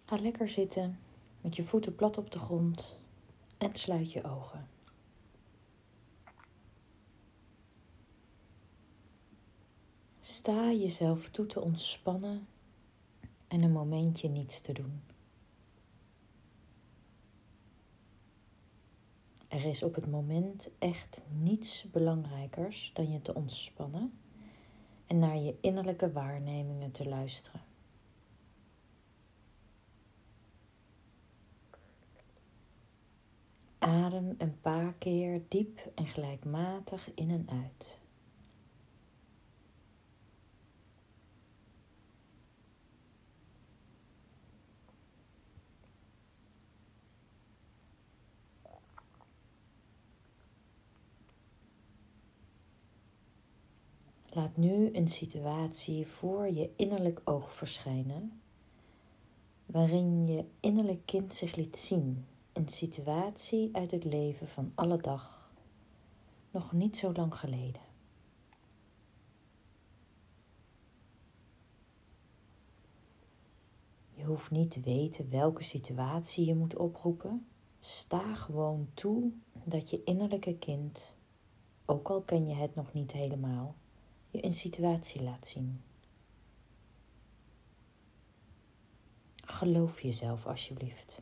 Ga lekker zitten met je voeten plat op de grond en sluit je ogen. Sta jezelf toe te ontspannen en een momentje niets te doen. Er is op het moment echt niets belangrijkers dan je te ontspannen en naar je innerlijke waarnemingen te luisteren. Adem een paar keer diep en gelijkmatig in en uit. Laat nu een situatie voor je innerlijk oog verschijnen, waarin je innerlijk kind zich liet zien. Een situatie uit het leven van alle dag, nog niet zo lang geleden. Je hoeft niet te weten welke situatie je moet oproepen. Sta gewoon toe dat je innerlijke kind, ook al ken je het nog niet helemaal, je een situatie laat zien. Geloof jezelf alsjeblieft.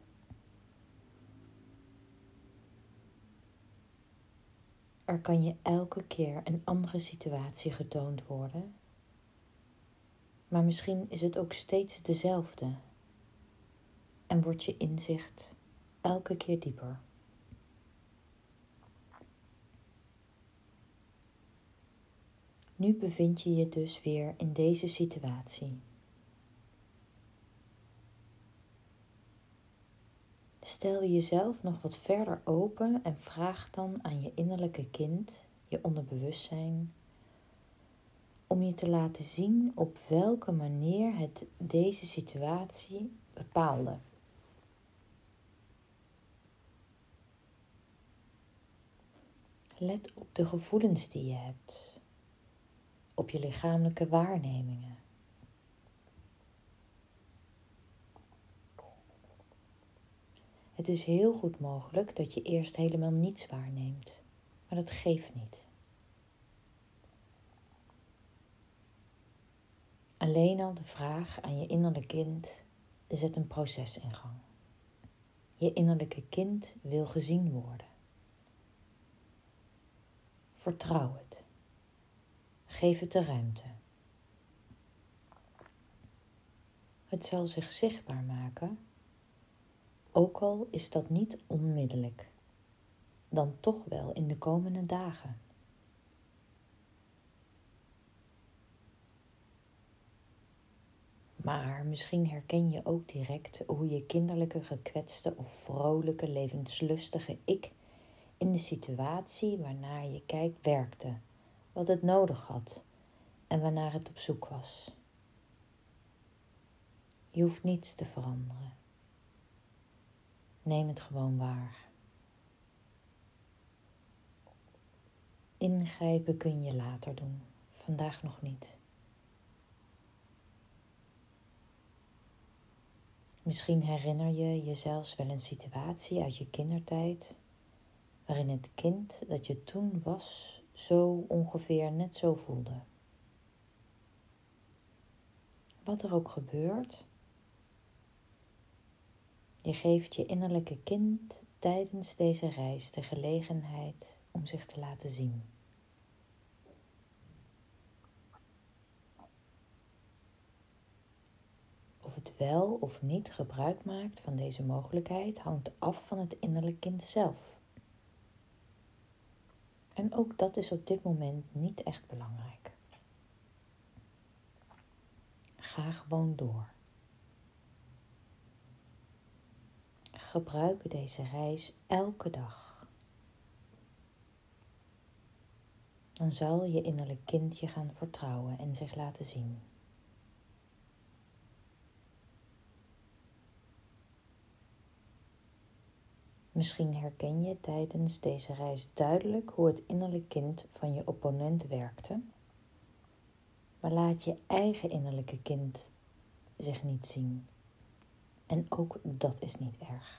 Er kan je elke keer een andere situatie getoond worden, maar misschien is het ook steeds dezelfde en wordt je inzicht elke keer dieper. Nu bevind je je dus weer in deze situatie. Stel jezelf nog wat verder open en vraag dan aan je innerlijke kind, je onderbewustzijn, om je te laten zien op welke manier het deze situatie bepaalde. Let op de gevoelens die je hebt, op je lichamelijke waarnemingen. Het is heel goed mogelijk dat je eerst helemaal niets waarneemt, maar dat geeft niet. Alleen al de vraag aan je innerlijke kind zet een proces in gang. Je innerlijke kind wil gezien worden. Vertrouw het. Geef het de ruimte. Het zal zich zichtbaar maken, ook al is dat niet onmiddellijk, dan toch wel in de komende dagen. Maar misschien herken je ook direct hoe je kinderlijke, gekwetste of vrolijke, levenslustige ik in de situatie waarnaar je kijkt werkte, wat het nodig had en waarnaar het op zoek was. Je hoeft niets te veranderen. Neem het gewoon waar. Ingrijpen kun je later doen, vandaag nog niet. Misschien herinner je je zelfs wel een situatie uit je kindertijd, waarin het kind dat je toen was zo ongeveer net zo voelde. Wat er ook gebeurt, je geeft je innerlijke kind tijdens deze reis de gelegenheid om zich te laten zien. Of het wel of niet gebruik maakt van deze mogelijkheid hangt af van het innerlijke kind zelf. En ook dat is op dit moment niet echt belangrijk. Ga gewoon door. Gebruik deze reis elke dag. Dan zal je innerlijk kind je gaan vertrouwen en zich laten zien. Misschien herken je tijdens deze reis duidelijk hoe het innerlijk kind van je opponent werkte, maar laat je eigen innerlijke kind zich niet zien. En ook dat is niet erg.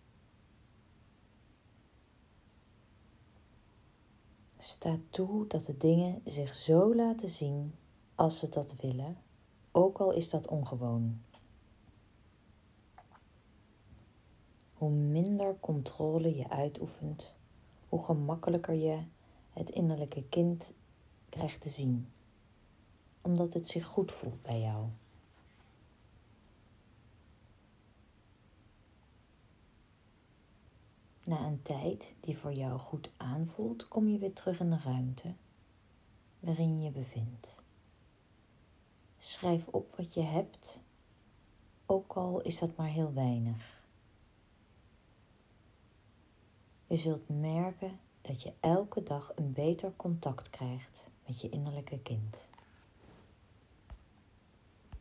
Sta toe dat de dingen zich zo laten zien als ze dat willen, ook al is dat ongewoon. Hoe minder controle je uitoefent, hoe gemakkelijker je het innerlijke kind krijgt te zien, omdat het zich goed voelt bij jou. Na een tijd die voor jou goed aanvoelt, kom je weer terug in de ruimte waarin je je bevindt. Schrijf op wat je hebt, ook al is dat maar heel weinig. Je zult merken dat je elke dag een beter contact krijgt met je innerlijke kind.